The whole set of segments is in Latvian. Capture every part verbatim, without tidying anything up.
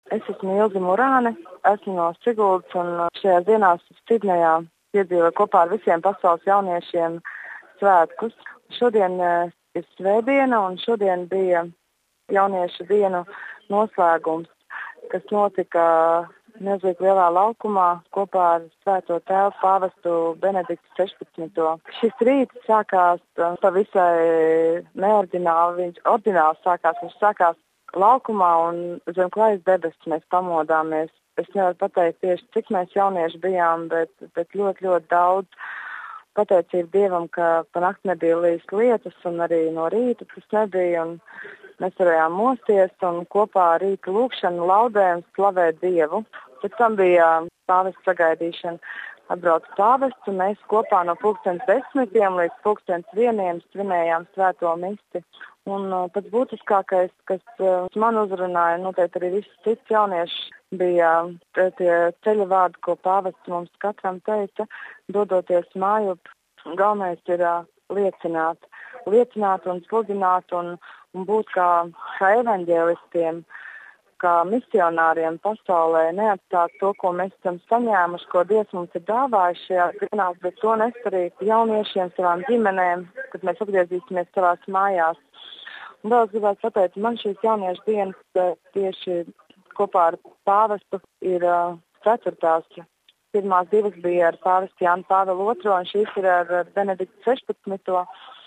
Es esmu Ilze Murāne, esmu no Siguldas un šajās dienās Sidnejā piedzīvoju kopā ar visiem pasaules jauniešiem svētkus. Šodien ir svētdiena un šodien bija jauniešu dienu noslēgums, kas notika milzīgi lielā laukumā kopā ar Svēto Tēvu pāvestu Benediktu sešpadsmito Šis rīts sākās pavisai neordināli, viņš ordināli sākās, viņš sākās laukumā un zem klājas debesis mēs pamodāmies. Es nevaru pateikt tieši, cik mēs jaunieši bijām, bet, bet ļoti, ļoti daudz. Pateicību Dievam, ka pa nakti nebija līdz lietas un arī no rīta tas nebija. Un mēs varējām mosties un kopā ar rīta lūkšanu laudēm slavēt Dievu. Pēc tam bija pāvesta sagaidīšana. Atbrauca pāvests un mēs kopā no pulkstens desmitiem līdz pulkstens vieniem svinējām svēto misi. Un uh, pats būtiskākais, kas uh, man uzrunāja, noteikti arī visi citi jaunieši, bija uh, tie ceļa vārdi, ko pāvests mums katram teica, dodoties mājup. Galvenais ir uh, liecināt, liecināt un sludināt un, un būt kā, kā evaņģēlistiem, kā misionāriem pasaulē, neatstāt to, ko mēs esam saņēmuši, ko Dievs mums ir dāvājis šajās dienās, bet to nest arī jauniešiem, savām ģimenēm, kad mēs atgriezīsimies savās mājās. Un vēl es gribētu pateikt, man šīs jauniešu dienas tieši kopā ar pāvestu ir uh, ceturtās. Pirmās divas bija ar pāvestu Jānu Pāvilu otro un šīs ir ar Benediktu sešpadsmito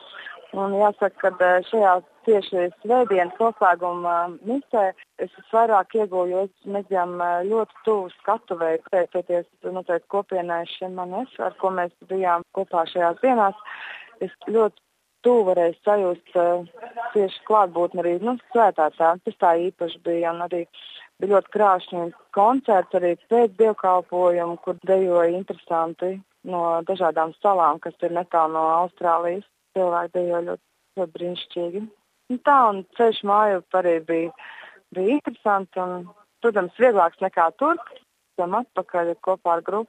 Un jāsaka, ka šajā tieši svētdienas noslēguma misē es vairāk ieguvu, jo mēs bijām ļoti tuvu skatuvēji, pateicoties noteikti kopienai Šemanes, ar ko mēs bijām kopā šajās dienās. Es ļoti tuvu varēju sajust tieši klātbūtni arī nu, svētā tēva. Tas tā īpaši bija un arī bija ļoti krāšņi koncerts arī pēc dievkalpojumu, kur dejoja interesanti no dažādām salām, kas ir netālu no Austrālijas. Cilvēki dejoja ļoti, ļoti brīnišķīgi. Un tā un ceļš māju arī bija, bija interesanti un, protams, vieglāks nekā tur. Esam atpakaļ kopā ar grupu